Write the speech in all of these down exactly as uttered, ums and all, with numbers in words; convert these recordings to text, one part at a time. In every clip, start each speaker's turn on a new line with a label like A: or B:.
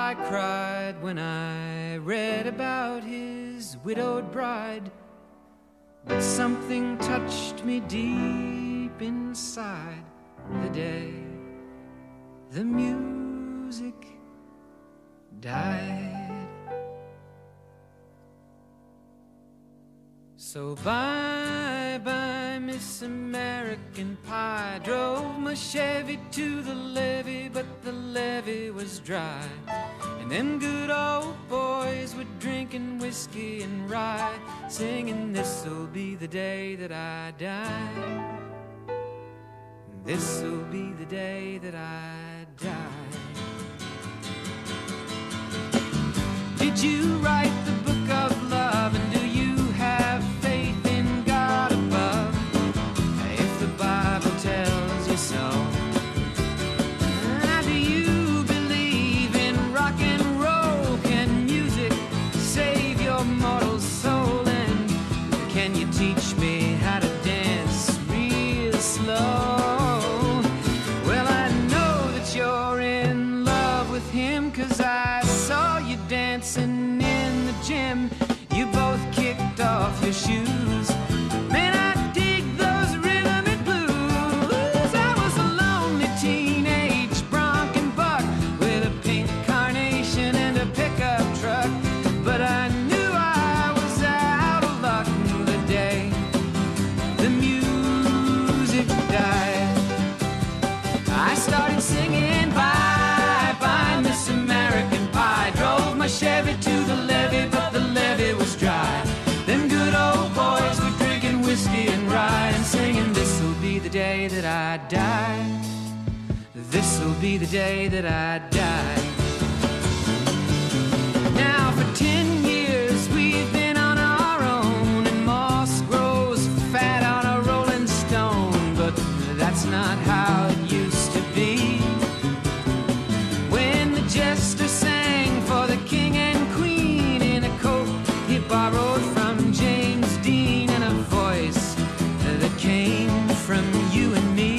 A: I cried when I read about his widowed bride, but something touched me deep inside the day the music died. So bye-bye, Miss American Pie. Drove my Chevy to the levee, but the levee was dry. And them good old boys were drinking whiskey and rye, singing, this'll be the day that I die. This'll be the day that I die. Did you write the book of love, and do you have faith in God above? If the Bible tells you so, do you believe in rock and roll? Can music save your mortal soul? And can you teach me how to dance real slow? Well, I know that you're in love with him, 'cause I saw you dancing in the gym. You both kicked off your shoes. Man, I dig those rhythm and blues. I was a lonely teenage bronc and buck with a pink carnation and a pickup truck, but I knew I was out of luck the day the music died. I started singing bye-bye, Miss American Pie. Drove my Chevy to the levee, but the levee was dry. Them good old boys were drinking whiskey and rye and singing, this'll be the day that I die. This'll be the day that I die. Now for ten years we've been on our own, and moss grows fat on a rolling stone, but that's not how it used to be. When the jester sang for the king and queen in a coat he borrowed from James Dean, and a voice that came from you and me.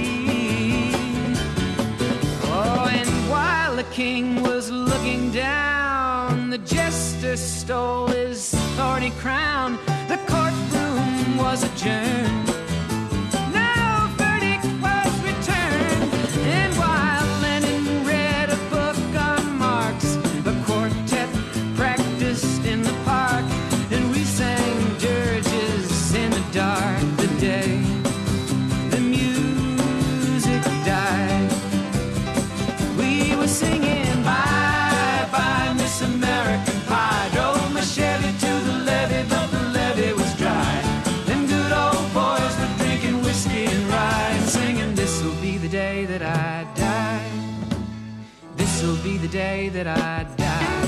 A: Oh, and while the king was looking down, the jester stole his thorny crown. The courtroom was adjourned. No verdict was returned. And while Lenin read a book on Marx, the quartet practiced in the park, and we sang dirges in the dark the day the music died. We were singing bye-bye, Miss American Pie. Drove my Chevy to the levee, but the levee was dry. Them good old boys were drinking whiskey and rye and singing, this'll be the day that I die. This'll be the day that I die.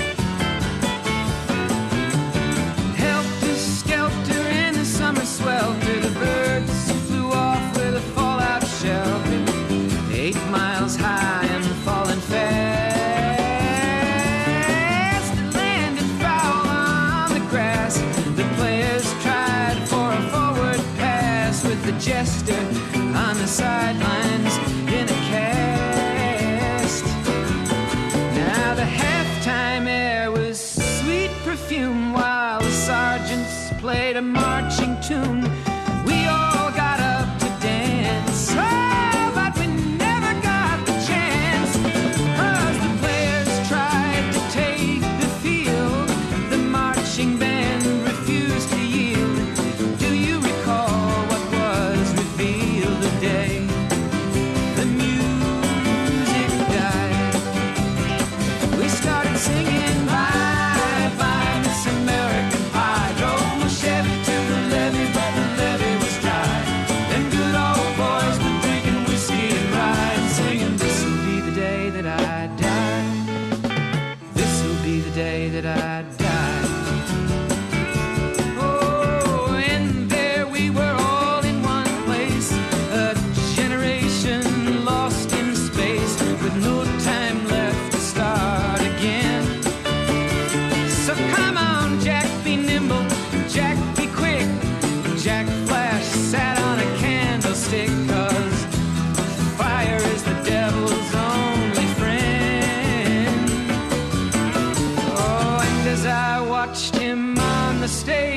A: Helter-skelter in the summer swelter, the birds flew off with a fallout shelter. Eight miles high and falling fast. It landed foul on the grass. The players tried for a forward pass, with the jester on the sidelines in a cast. Now the halftime air was sweet perfume, while the sergeants played a marching tune. We all got up to dance, oh, but we never got the chance, 'cause the players tried to take the field. The marching band refused to yield. Do you recall what was revealed the day the music died? We started singing bye-bye, Miss American Pie. Drove my Chevy to the levee, but the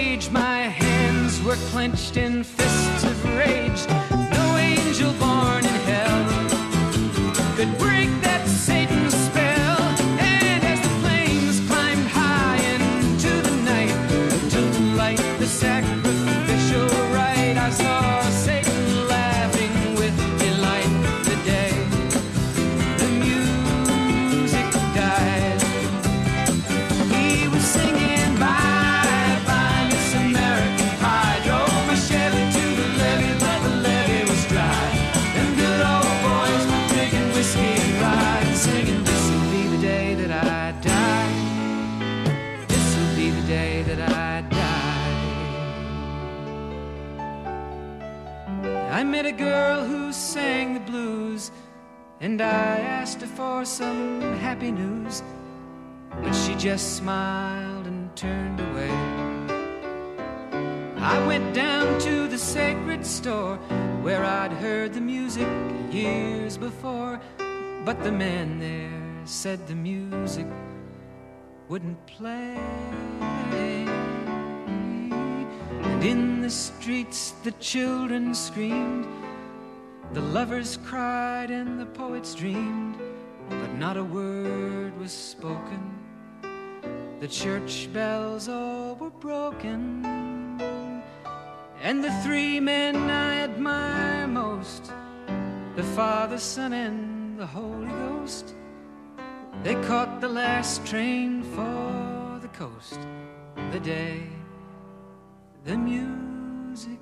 A: stage, my hands were clenched in fists of rage. No angel born in hell could break that Satan's spell. And as the flames climbed high into the night to light the sacrificial rite, I saw Satan laughing with delight the day the music died. He was singing bye bye Miss American Pie. Drove my Chevy to the levee, but the levee was dry. Them good old boys were drinking whiskey and rye, singing, this'll be the day that I die. This'll be the day that I die. I met a girl who sang the blues, and I asked her for some happy news, but she just smiled and turned away. I went down to the sacred store where I'd heard the music years before, but the man there said the music wouldn't play. And in the streets the children screamed, the lovers cried and the poets dreamed, but not a word was spoken. The church bells all were broken. And the three men I admire most, the Father, Son, and the Holy Ghost, they caught the last train for the coast the day the music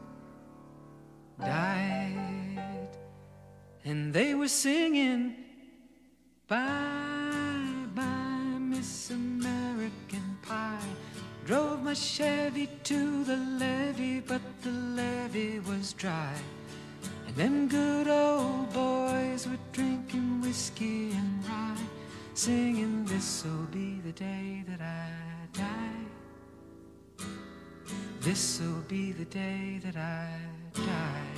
A: died. And they were singing bye bye Miss American Pie. Drove my Chevy to the levee, but the levee was dry. And them good old boys were drinking whiskey and rye, singing, this'll be the day that I die. This'll be the day that I die.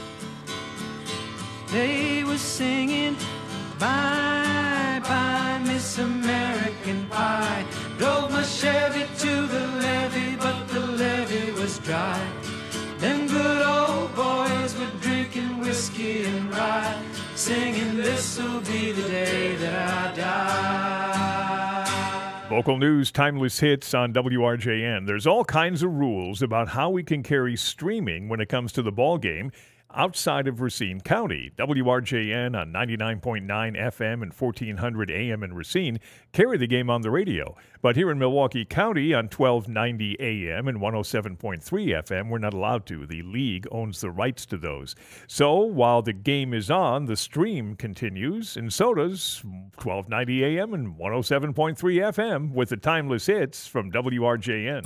A: They were singing bye bye Miss American Pie. Drove my Chevy to the levee, but the levee was dry. Them good old boys were drinking whiskey and rye, singing, this'll be the day that I die.
B: Local news, timeless hits on W R J N. There's all kinds of rules about how we can carry streaming when it comes to the ball game outside of Racine County. W R J N on ninety-nine point nine F M and fourteen hundred A M in Racine carry the game on the radio. But here in Milwaukee County on twelve ninety A M and one oh seven point three F M, we're not allowed to. The league owns the rights to those. So while the game is on, the stream continues, and so does twelve ninety A M and one oh seven point three F M with the timeless hits from W R J N.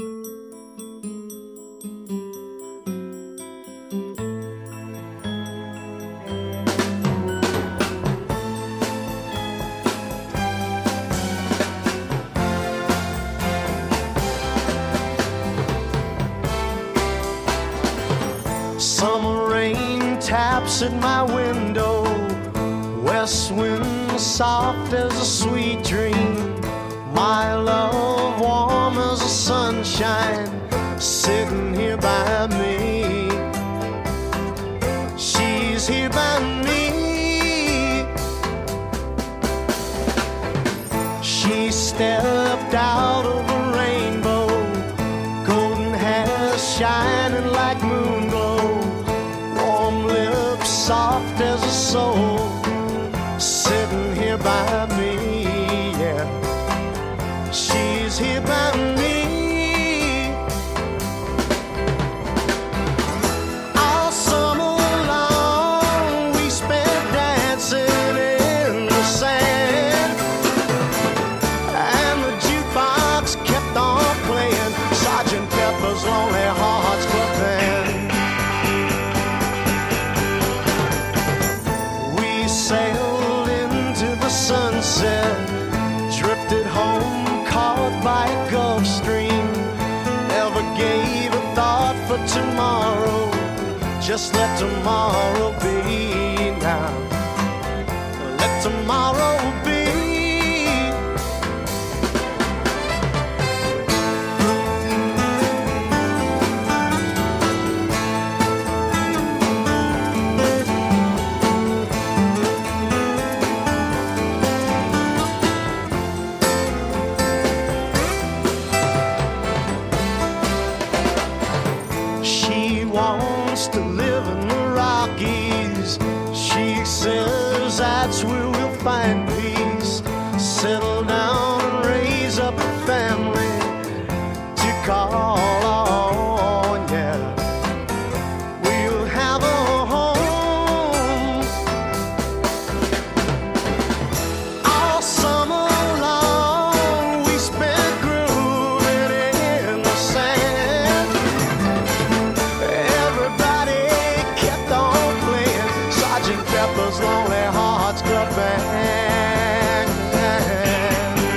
C: Summer rain taps at my window, west wind soft as a sweet dream. My love warm as the sunshine, sitting here by me. She's here by me. She stepped out of a rainbow, golden hair shining like moon glow, warm lips soft as a soul, sitting here by me, yeah. She's here by me. All summer long we spent dancing in the sand, and the jukebox kept on playing Sergeant Pepper's Lonely Hearts Club Band. We sailed into the sunset, drifted home caught by a Gulf Stream, never gave a thought for tomorrow, just let tomorrow be now. Let tomorrow be. settle down and raise up a family to call on, yeah. We'll have a home all summer long. We spent grooving in the sand. Everybody kept on playing Sergeant Pepper's Lonely Hearts Club Band.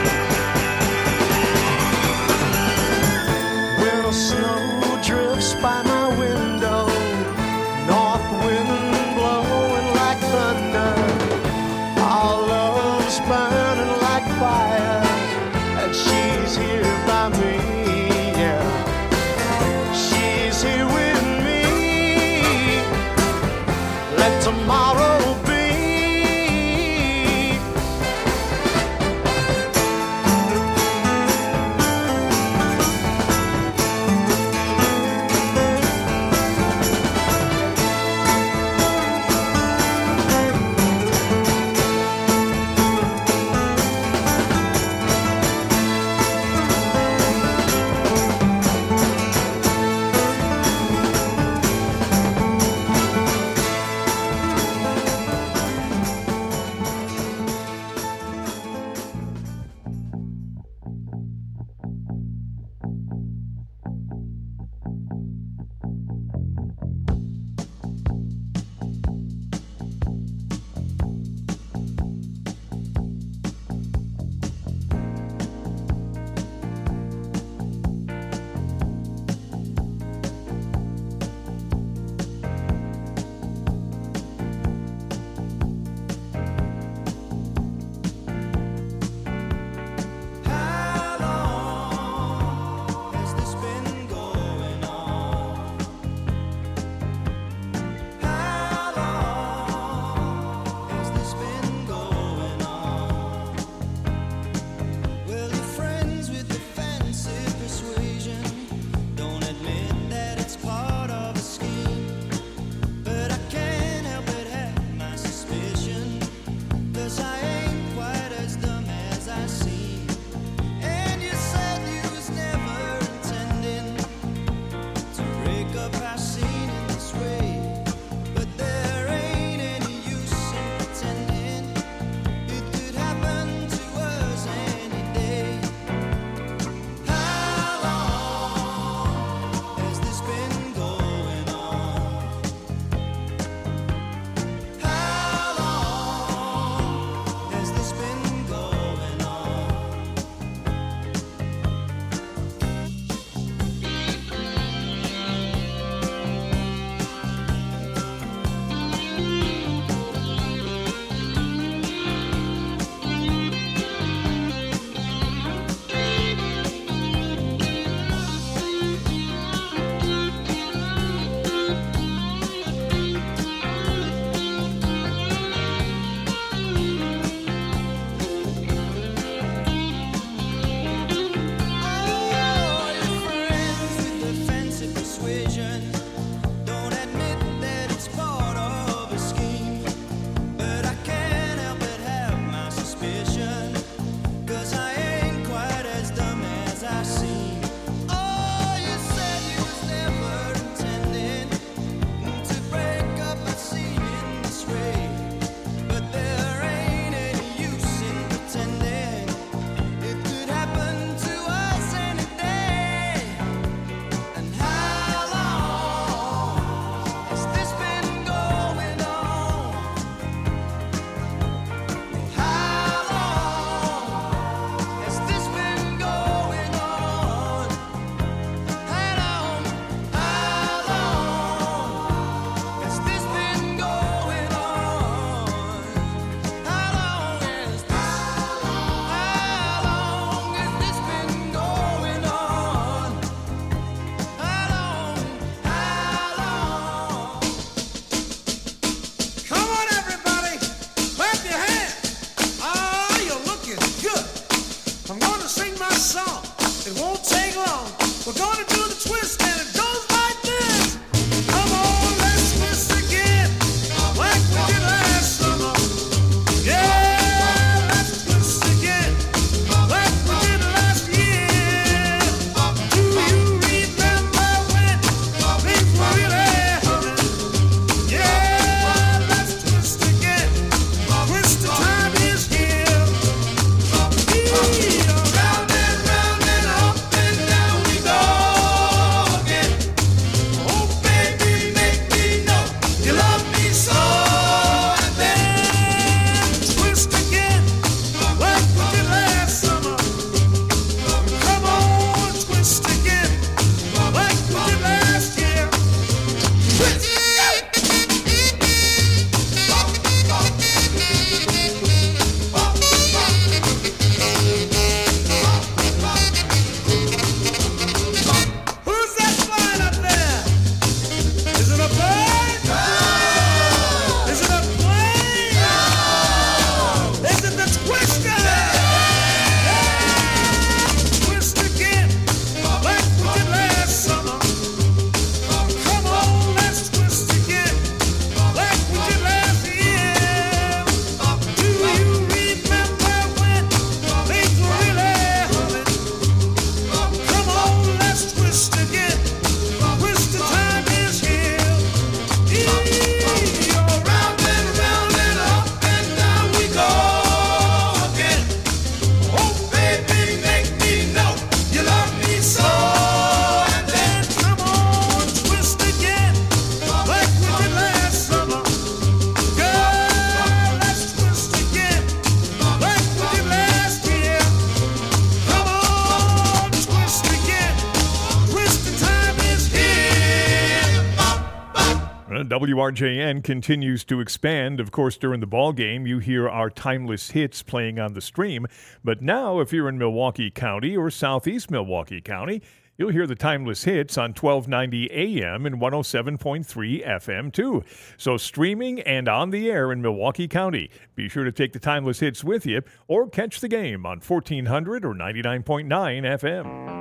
B: And W R J N continues to expand. Of course, during the ball game, you hear our timeless hits playing on the stream. But now, if you're in Milwaukee County or southeast Milwaukee County, you'll hear the timeless hits on twelve ninety A M and one oh seven point three F M, too. So streaming and on the air in Milwaukee County. Be sure to take the timeless hits with you or catch the game on fourteen hundred or ninety-nine point nine F M.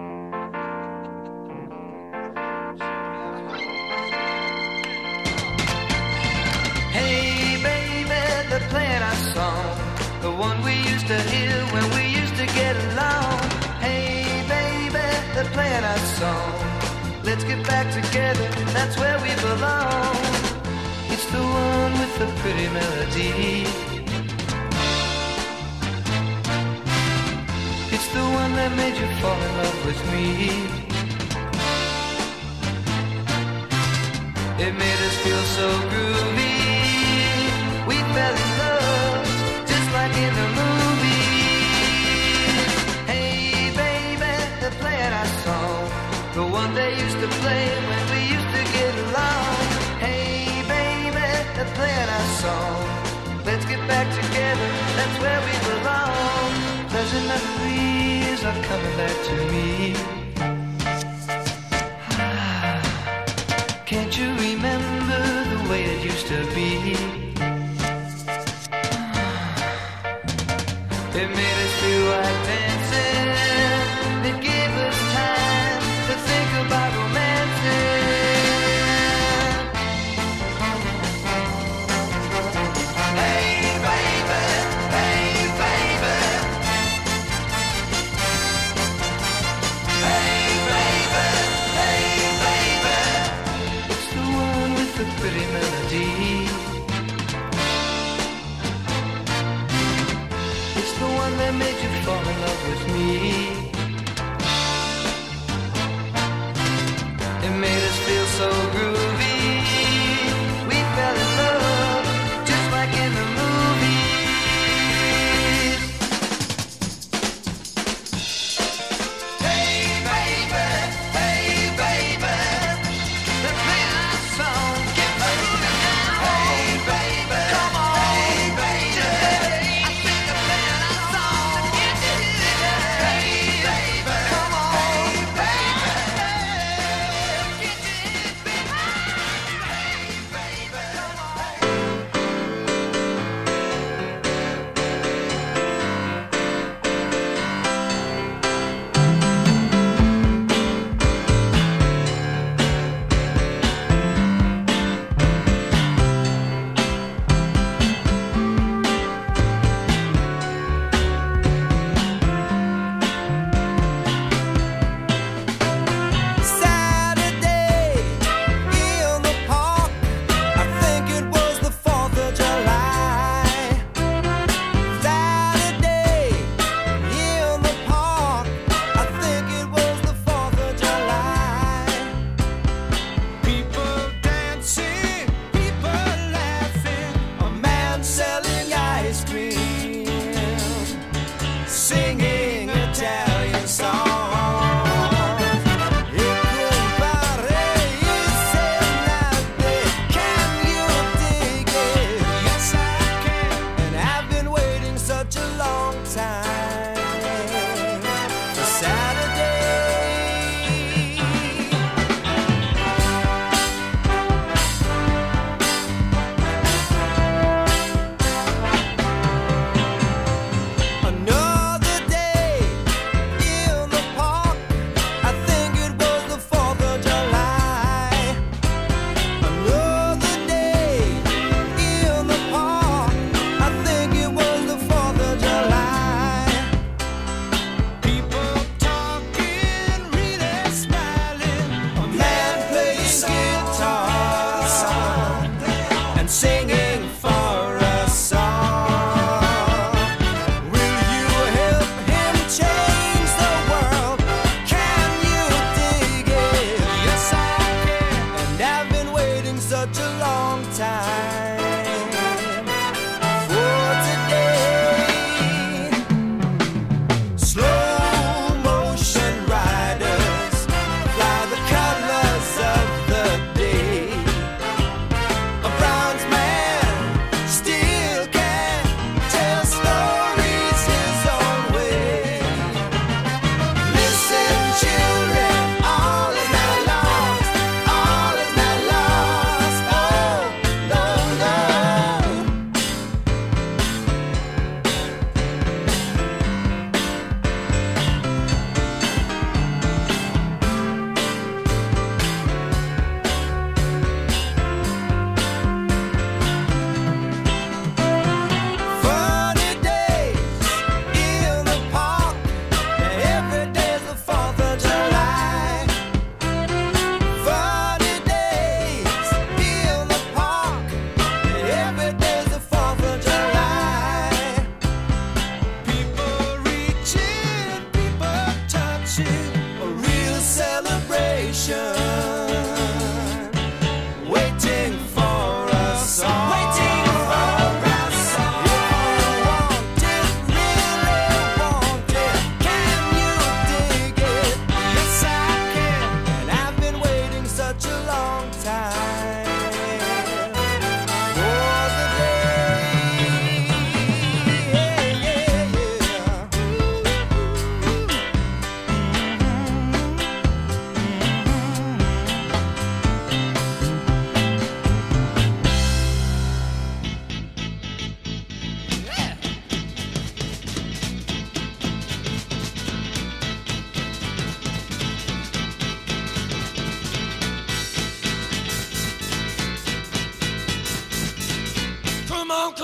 A: Hey, baby, they're playing our song, the one we used to hear when we used to get along. Hey, baby, they're playing our song. Let's get back together, that's where we belong. It's the one with the pretty melody. It's the one that made you fall in love with me. It made us feel so groovy. We fell in love, just like in the movies. Hey, baby, they're playing our song, the one they used to play when we used to get along. Hey, baby, they're playing our song. Let's get back together, that's where we belong. Pleasant memories are coming back to me. Can't you remember the way it used to be? It made us feel like dancing. It gave us time to think about romancing. Hey, baby, hey, baby. Hey, baby, hey, baby. It's the one with the pretty melody. It's the one that made you fall in love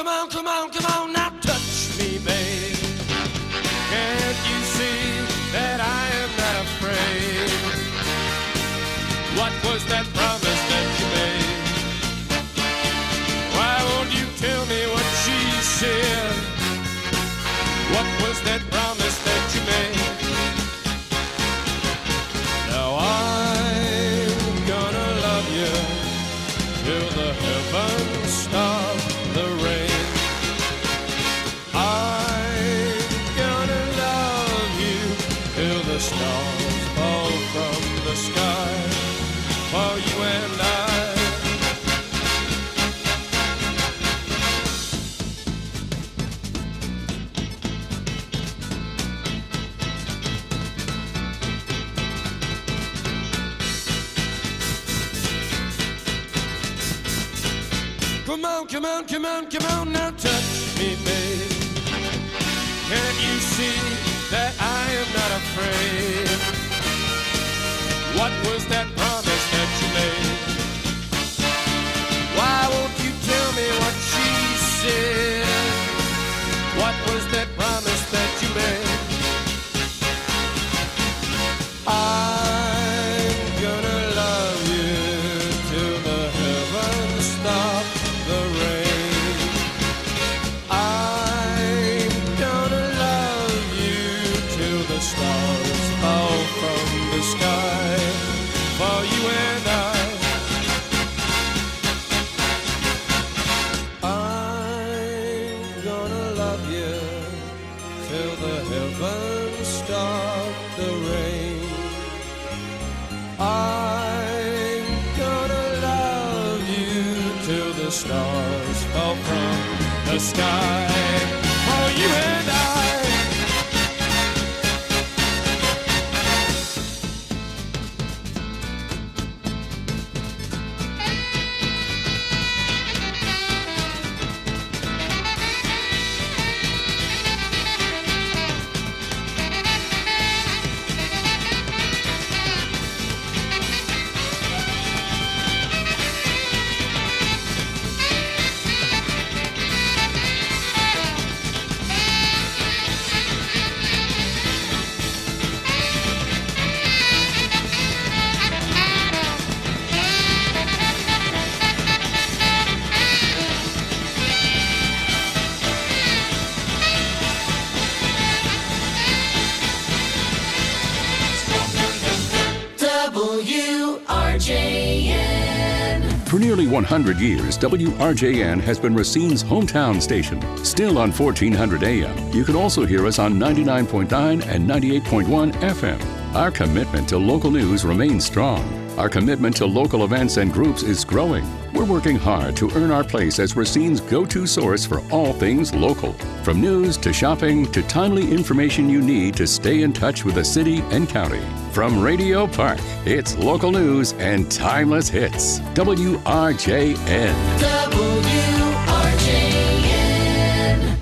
D: come on, come on, come on, now touch me, babe. Can't you see that I am not afraid? What was that promise that you made? Why won't you tell me what she said? What was that promise that you made? Now I'm gonna love you till the heavens stop the rain. I'm gonna love you till the stars fall from the sky for you and I. Come on, come on, come on, come on, now touch me, babe. Can't you see that I am not afraid? What was that promise that you made? Why won't you tell me what she said? What was that promise that you made? I'm gonna love you till the heavens stop the rain. I'm gonna love you till the stars fall from the sky for you and I. I'm gonna love you till the heavens stop the rain. I'm gonna love you till the stars fall from the sky for you and I.
E: W R J N.
F: For nearly one hundred years, W R J N has been Racine's hometown station. Still on fourteen hundred A M, you can also hear us on ninety-nine point nine and ninety-eight point one F M. Our commitment to local news remains strong. Our commitment to local events and groups is growing. We're working hard to earn our place as Racine's go-to source for all things local. From news to shopping to timely information you need to stay in touch with the city and county. From Radio Park, it's local news and timeless hits. W R J N.
E: W R J N.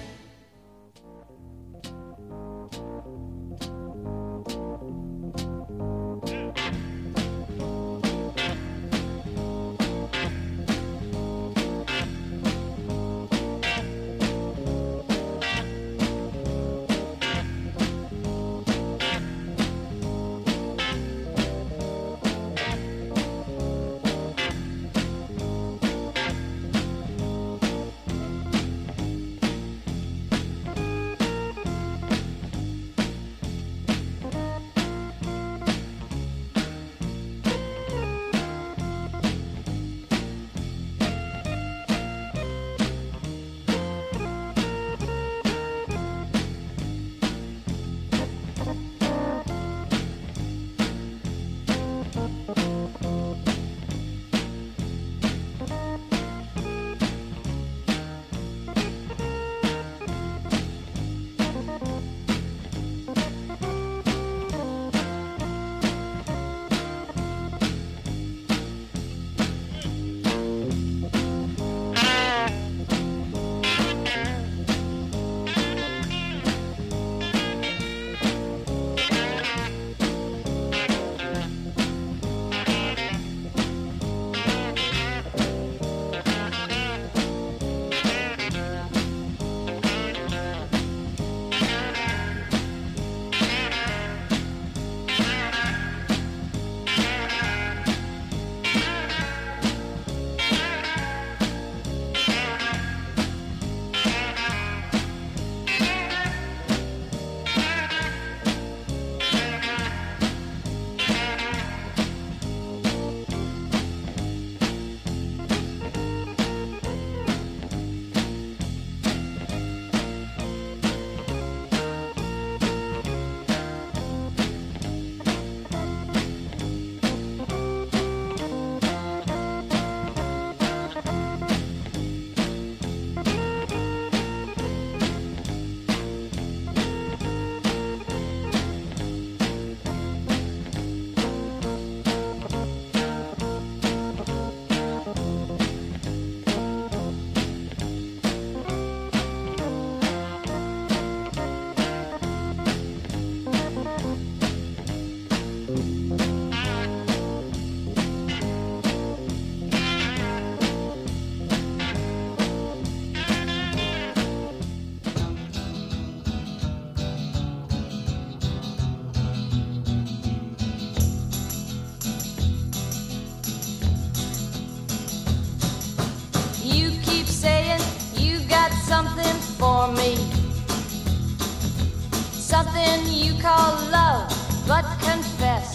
G: call love, but confess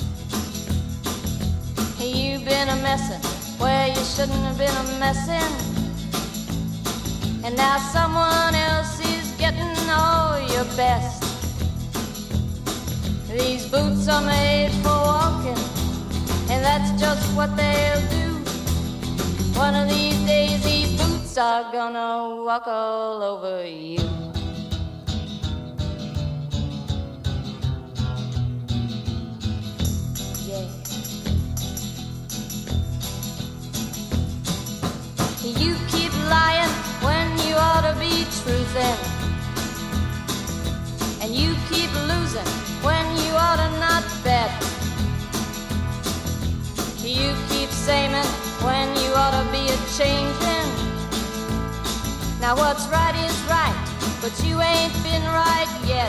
G: you've been a messin' where you shouldn't have been a messin', and now someone else is getting all your best. These boots are made for walking, and that's just what they'll do. One of these days these boots are gonna walk all over you. Yeah. You keep lying when you ought to be truthin', and you keep losing when you ought to not bet. You keep saying when you ought to be a changin'. Now what's right is right, but you ain't been right yet.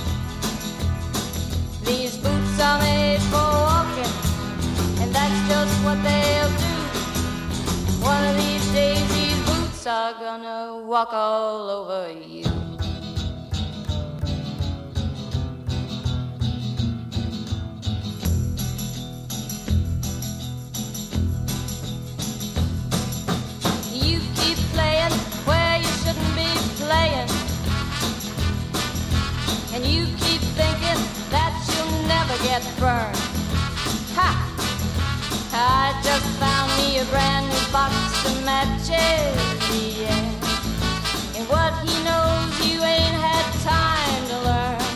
G: These boots are made for walking, and that's just what they'll do. One of these days these boots are gonna walk all over you. You keep playing where you shouldn't be playing, and you keep thinking that you'll never get burned. Ha! I just found me a brand new box of matches, yeah. And what he knows you ain't had time to learn.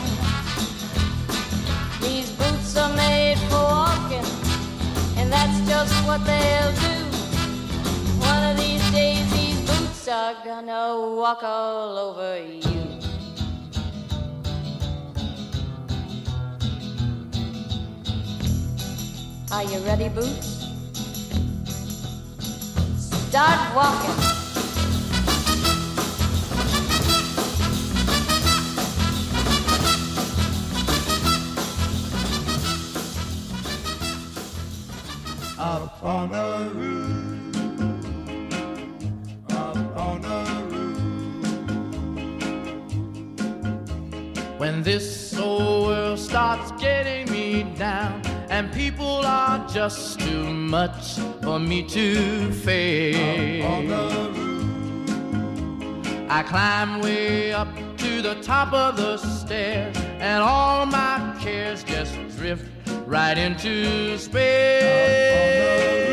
G: These boots are made for walking, and that's just what they'll do. One of these days these boots are gonna walk all over you. Are you ready, Boots? Start walking.
H: Up on the roof, up on the roof. When this old world starts getting me down, and people are just too much for me to face, up on the roof, I climb way up to the top of the stairs, and all my cares just drift right into space.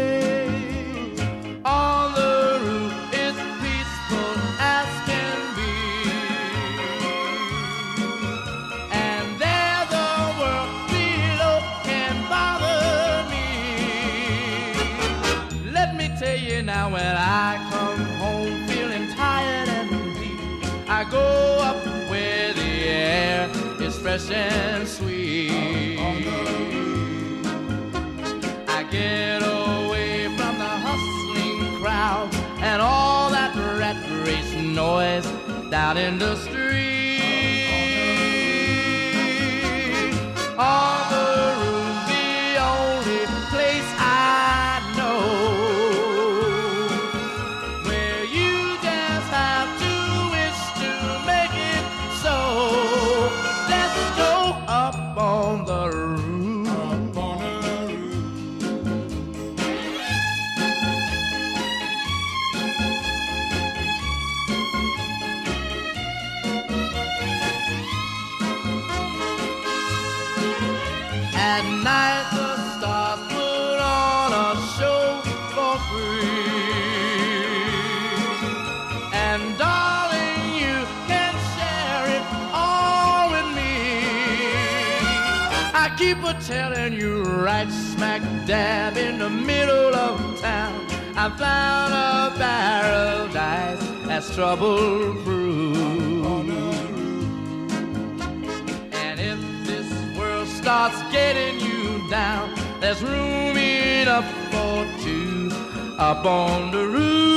H: On the roof, it's peaceful as can be, and there the world below can bother me. Let me tell you now, when I come home feeling tired and weak, I go up where the air is fresh and sweet. I get away from the hustling crowd and all that rat race noise down in the street. On the roof, the only place I know where you just have to wish to make it so. Let's go up on the roof. At night the stars put on a show for free, and darling, you can share it all with me. I keep a telling you, right smack dab in the middle of town, I found a paradise that's trouble-proof. Starts getting you down, there's room enough for two up on the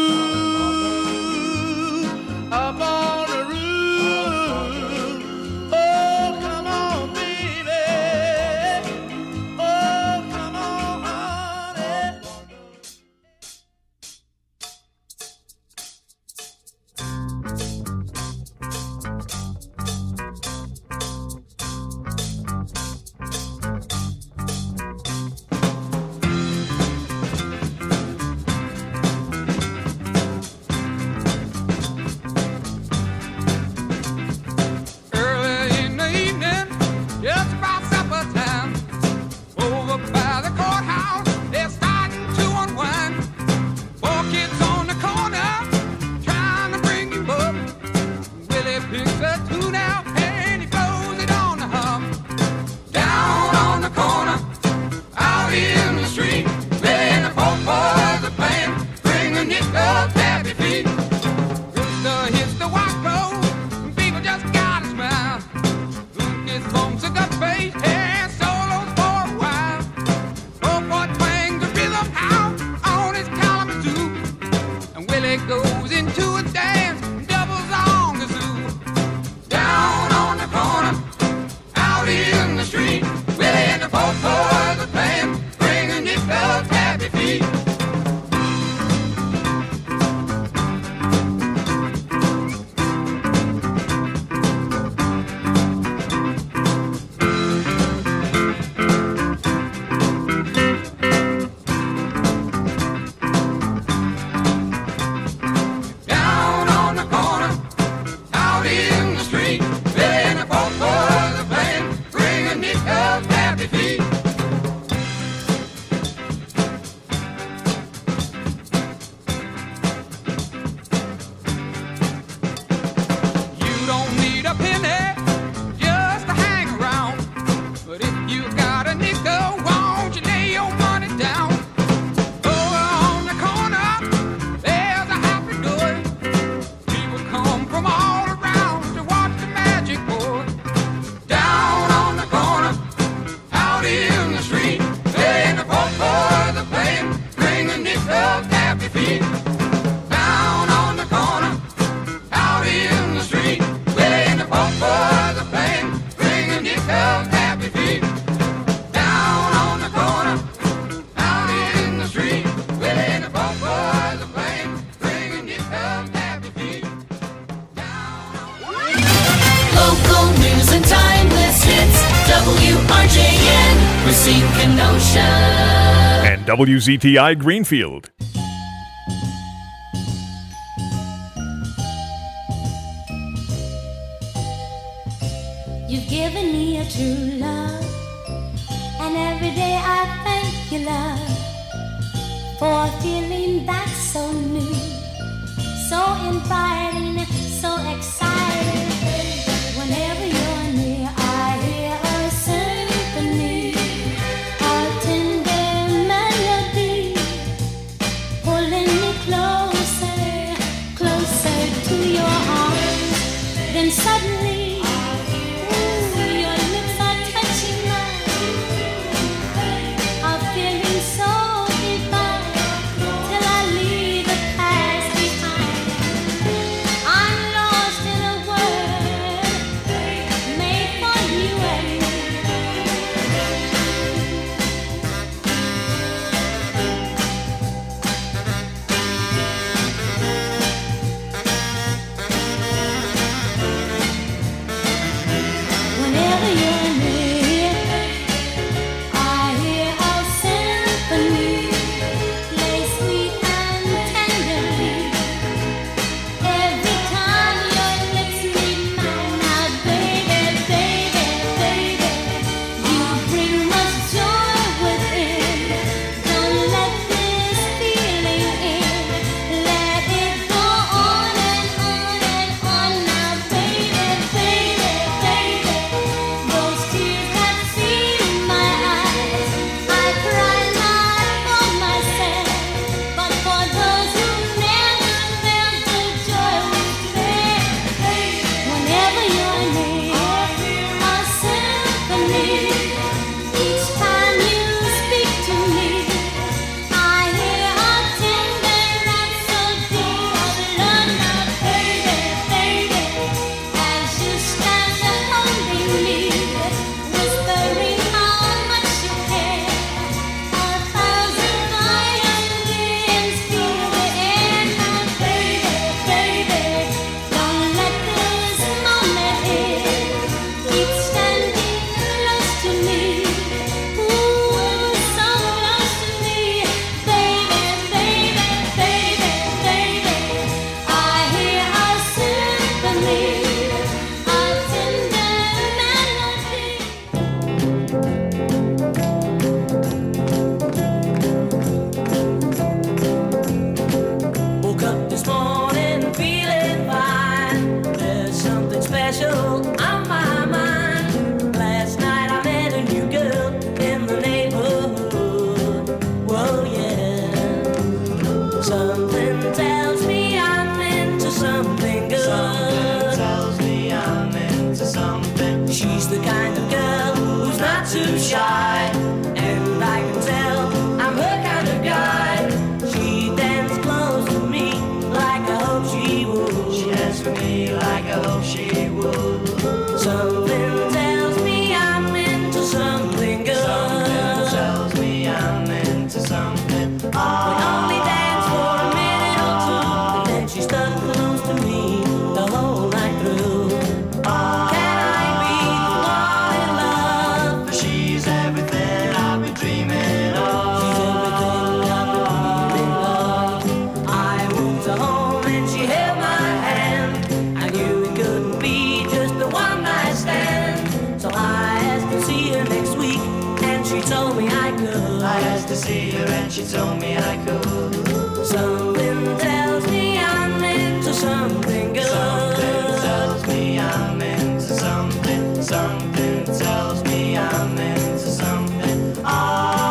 H: roof, up on the roof. Oh, come on, baby. Oh, come on, honey.
D: in the street, Willie and the fourth boys are playing, bringing Nick those happy feet.
B: And W Z T I Greenfield.
I: You've given me a true love, and every day I thank you, love, for a feeling that's so new, so inviting, so exciting. Whenever you're near, I hear a symphony, a tender melody, pulling me closer, closer to your arms. Then suddenly,
E: like I hope she would. Something tells me I'm in
J: see her next week, and she told me I could.
C: I asked to see her and she told me I could.
J: Something tells me I'm into something good.
C: Something tells me I'm into something. Something tells me I'm into something. Ah.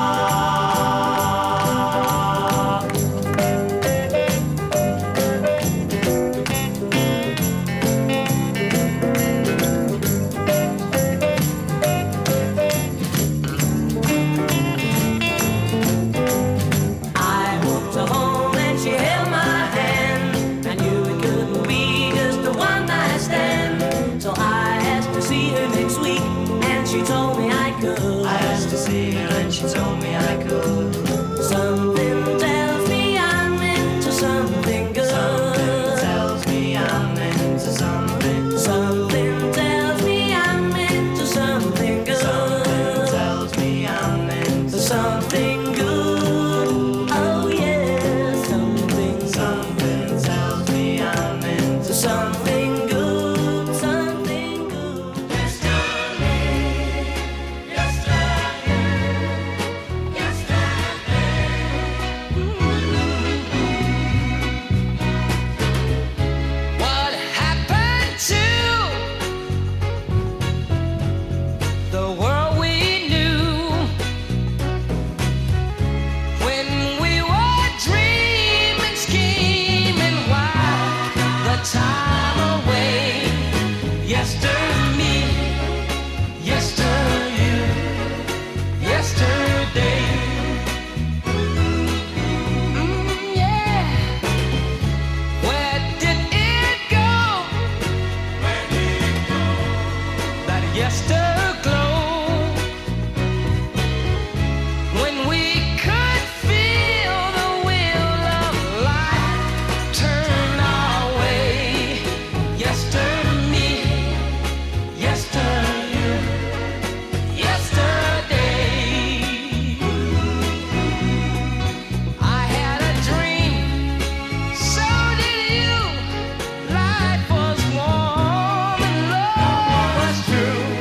C: She told me I could.
J: Something tells me I'm into something good.
C: Something tells me I'm into something.
J: Something tells me I'm into something good.
C: Something tells me I'm into
J: something good. Oh yeah, something.
C: Something tells me I'm into
J: something good. Something good.
E: Yesterday, yesterday.
A: What happened to the world we knew when we were dreaming, scheming, while the time away? Yester me, yester you, yesterday. Mm, yeah. Where did it go? Where did it go? That yesterglow, when we could feel the wheel of life turn our way. Yester me, yester you, yesterday. I had a dream, so did you. Life was warm and love was true.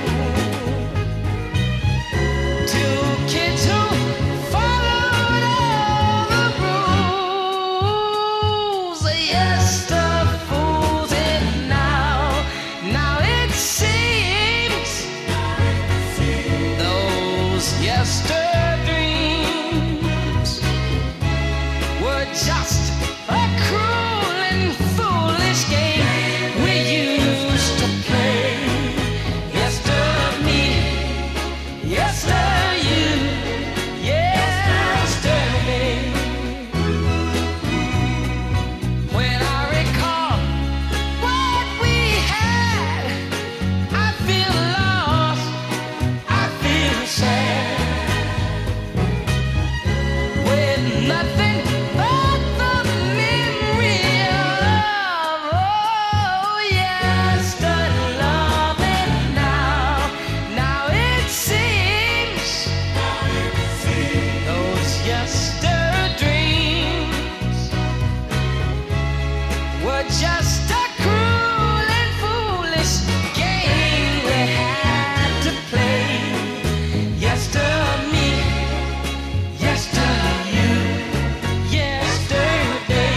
A: Two kids who followed all the rules. Yes, the fools it now. Now it seems those yester dreams were just a cruel and foolish game we used to play. Yester me, yester you, yesterday. When I recall what we had, I feel lost, I feel sad. With nothing but the memory of, oh yes, the love and now, now it seems those yester dreams were just a cruel and foolish game we had to play. Yester me, yester you, yesterday.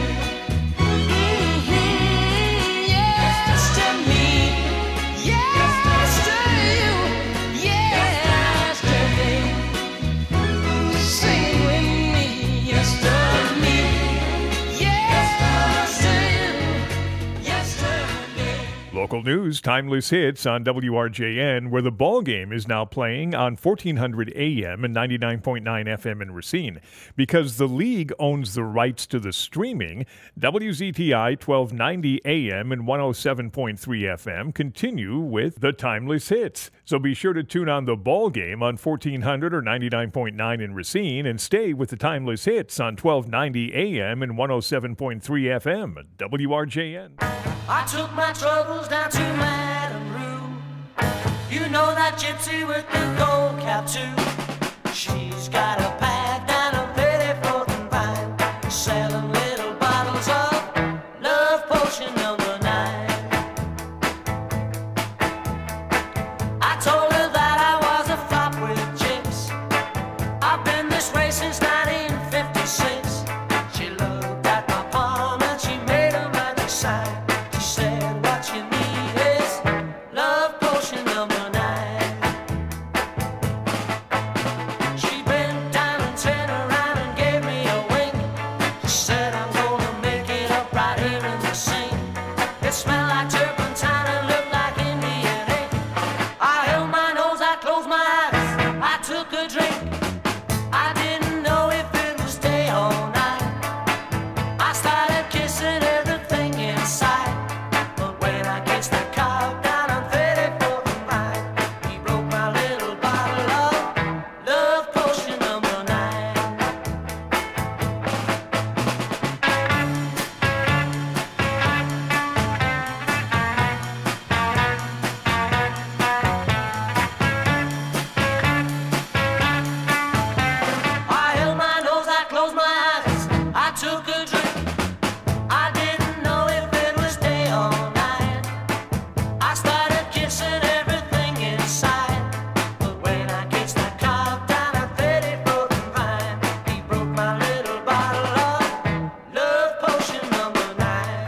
A: Mhm, yester me, yester you, yesterday. Sing with me, yester me, yester you, yesterday.
B: Local news, timeless hits on W R J N, where the ball game is now playing on fourteen hundred A M and ninety-nine point nine F M in Racine. Because the league owns the rights to the streaming, W Z T I twelve ninety A M and one oh seven point three F M continue with the timeless hits. So be sure to tune on the ball game on fourteen hundred or ninety-nine point nine in Racine and stay with the timeless hits on twelve ninety A M and one oh seven point three F M. W R J N.
J: I took my troubles down to Madame Rue. You know that gypsy with the gold cap too. She's got a pack down a pretty fourth and vine, selling little bottles of love potion number nine. I told her that I was took a drink. I didn't know if it would stay all night. I started kissing everything inside. But when I kissed the cow down on thirty-fourth and Vine, he broke my little bottle of love potion number nine. I held my nose, I closed my eyes, I took a drink. I didn't know if it would stay all night. I started kissing everything inside. But when I kissed the cow down at thirty-fourth and Vine, he broke my little bottle of love potion number nine.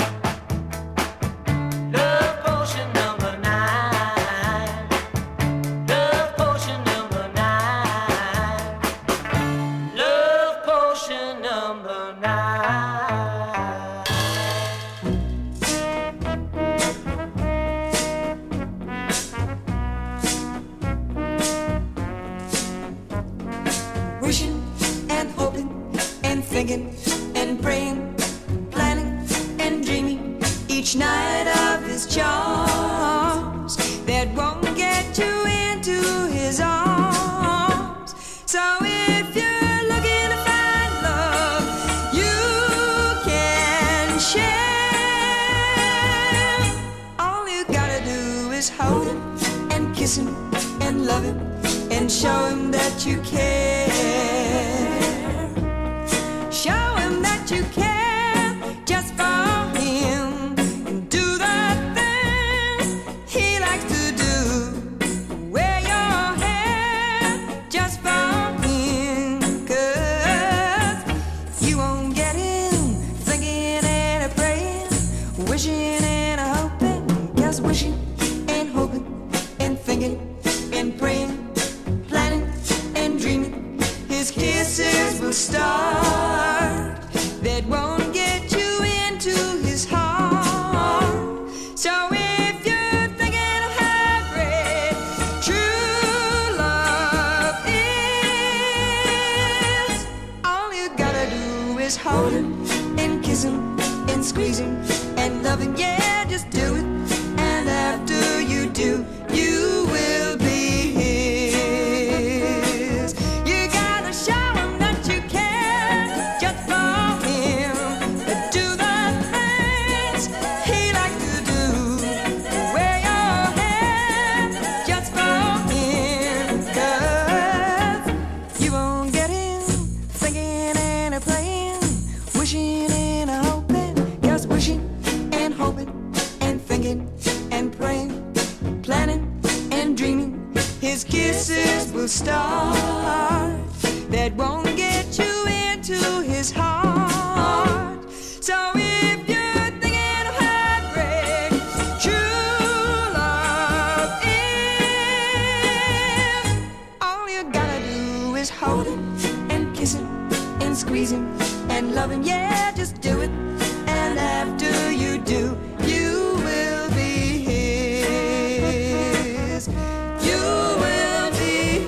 J: Love potion number nine. Love potion number nine. Love potion number nine.
K: Wishing and hoping and thinking and praying, planning and dreaming each night of his charms that won't get you into his arms. So if you're looking to find love, you can share. All you gotta do is hold him and kiss him and love him and show him that you care. Show him that you care just for him. And do the things he likes to do. Wear your hair just for him. 'Cause you won't get him thinking and a praying, wishing and a hoping. Just wishing and hoping and thinking and praying, planning and dreaming. His kisses will start that won't get you into his heart. So if you're thinking of how great true love is, all you gotta do is hold him and kiss him and squeeze him and love him. Yeah, just do it. And after you do, you will be his. You gotta show him that you care just for him. Do the things he likes to do. Wear your hair just for him. 'Cause you won't get him thinking and a playing, wishing and a hoping. Just wishing and hoping and thinking and praying, planning and dreaming. His kisses will start that won't get you into his heart. So if you're thinking of how great true love is, all you gotta do is hold him and kiss him and squeeze him and love him. Yeah, just do it. And after you do, you will be his. You will be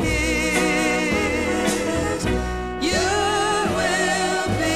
K: his. You will be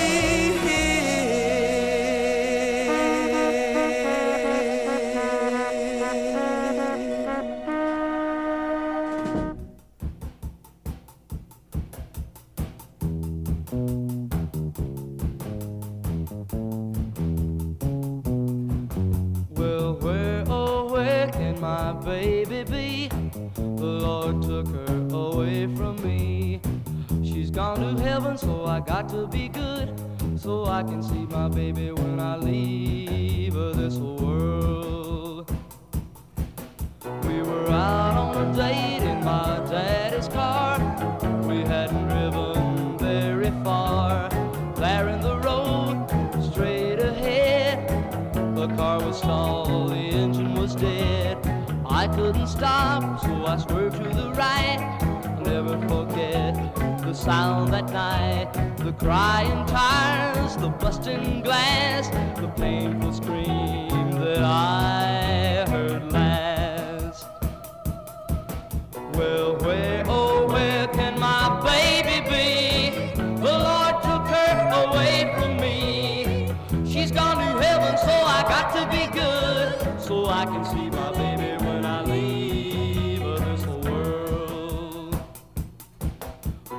H: Well, where, oh, where can my baby be? The Lord took her away from me. She's gone to heaven, so I got to be good, so I can see my baby when I leave this world. We were out on a date in my daddy's car. We hadn't driven very far. There in the road, straight ahead, the car was stalled, the engine was dead. I couldn't stop, so I swerved to the right. I'll never forget the sound that night, the crying tires, the busting glass, the painful scream that I heard last. Well, where, oh, where can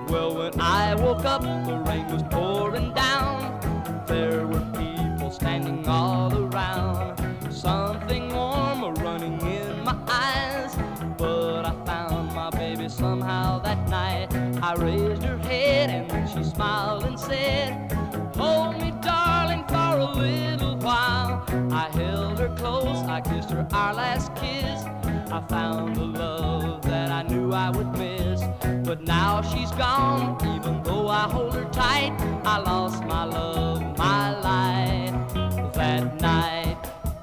H: Well, when I woke up, the rain was pouring down. There were people standing all around. Something warm running in my eyes. But I found my baby somehow that night. I raised her head and then she smiled and said, hold me, darling, for a little while. I held her close, I kissed her our last kiss. I found a love that I knew I would miss. But now she's gone, even though I hold her tight. I lost my love, my life that night.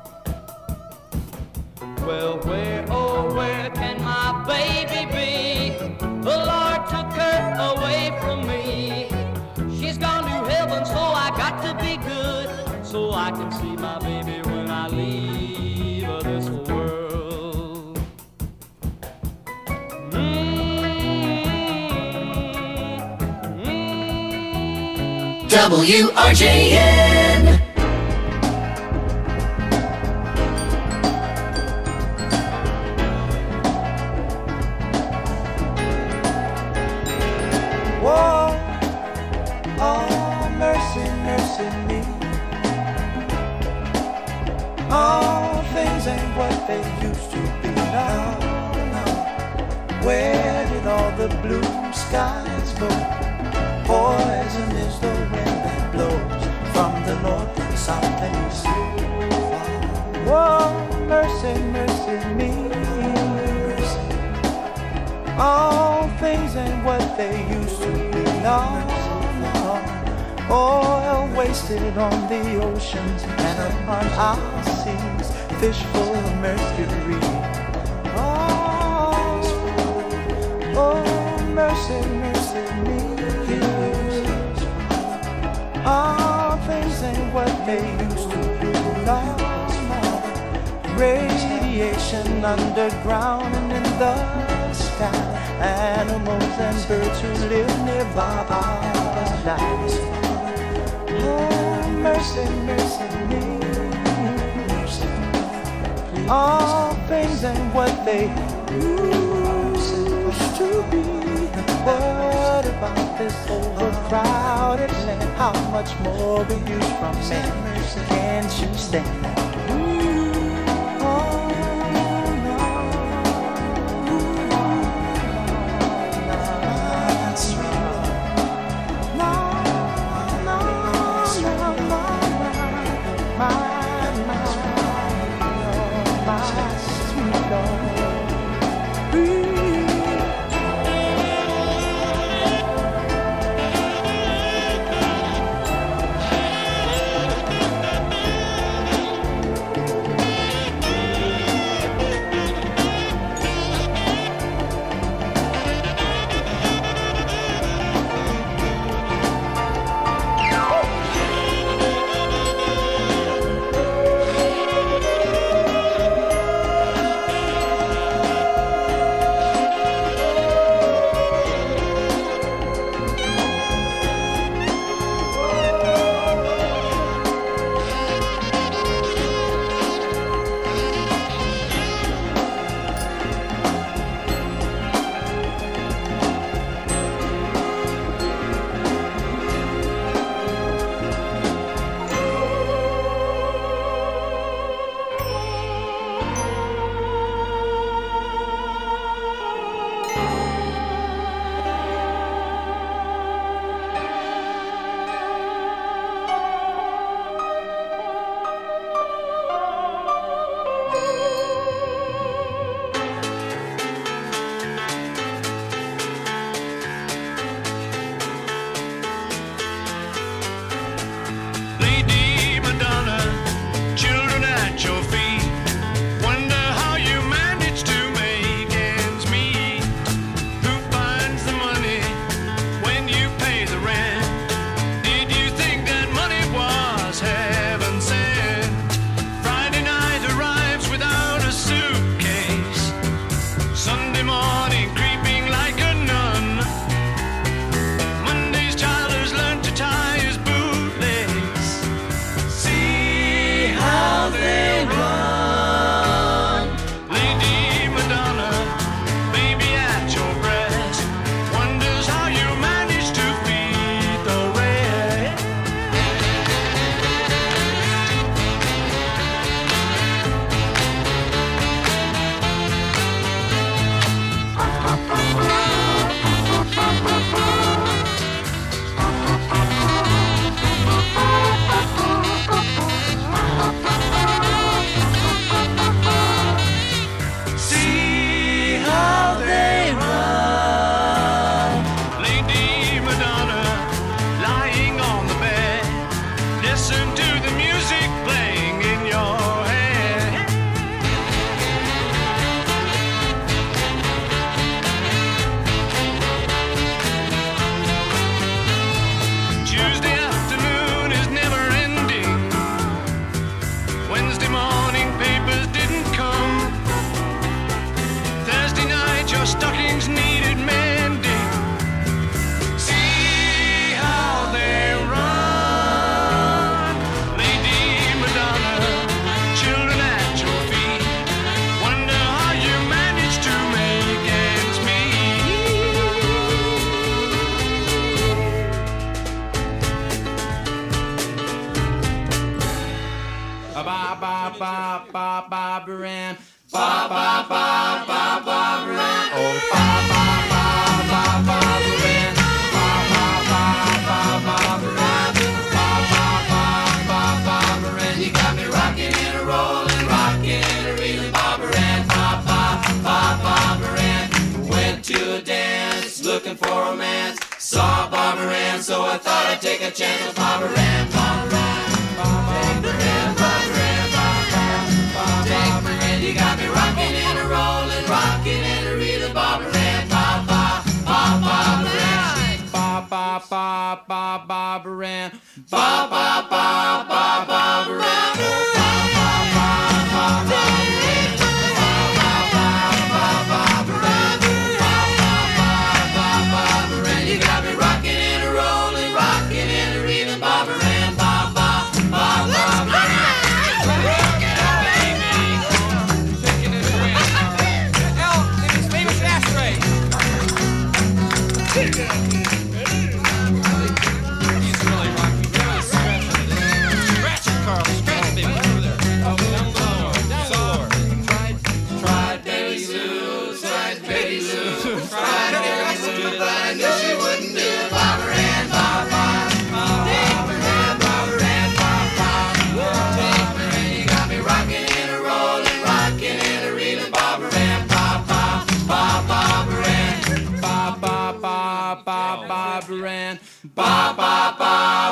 H: Well, where, oh, where can my baby be? The Lord took her away from me. She's gone to heaven, so I got to be good, so I can see my baby when I leave this world.
J: Mm-hmm. W R J N.
C: Whoa, oh, mercy, mercy me. All things ain't what they used to be now, now. Where did all the blue skies go? Poison is the wind that blows from the north and south and east. Whoa, mercy, mercy me. All things ain't what they used to be now, now. Oil wasted on the oceans and upon our seas, fish full of mercury. Oh, oh, mercy, mercy me. All things ain't what they used to be now, now. Radiation underground and in the sky, animals and birds who live nearby our lives. Oh, mercy, mercy me. All things ain't what they used to be. What about this overcrowded land? How much more we use from men? Can't you stand that?
H: Barbara Ann. Ba ba ba ba Barbara Ann. Oh, ba ba ba ba Barbara Ann. Ba ba ba ba Barbara Ann. Ba ba ba ba Barbara Ann. You got me rocking and a rolling, rocking and a reeling, Barbara Ann. Ba ba ba Barbara Ann. Went to a dance, looking for romance. Saw Barbara Ann, so I thought I'd take a chance with Barbara Ann. Barbara Ann, Barbara Ann, Barbara Ann, Barbara Ann. You got me rocking and a rolling, rocking and a reeling, Barbara Ann. Ba ba ba Barbara Ann. Ba ba ba ba Barbara Ann. Ba ba ba ba Barbara Ann. Ba ba ba ba Barbara Ann. Ba ba ba ba Barbara Ann. Ba ba ba ba Barbara Ann. You got me rocking and a rolling, rocking and a reeling, Barbara Ann. Ba ba ba Barbara Ann. Rock it up, baby. Taking it away. Al, it's famous ashtray. He's really rocking. Really scratching it. Scratch it, Carl. Scratch it, baby. Over there. Oh, down low. Down low. Tried, tried Betty Lou. Tried Betty Lou. Tried Betty Lou, but I knew she wouldn't do it. Barbara Ann, Barbara Ann, Barbara Ann, Barbara Ann, Barbara Ann. You got me rocking and a rolling, rocking and a reeling, Barbara Ann. Ba ba ba Barbara Ann. Ba ba ba ba Barbara Ann. Ba ba ba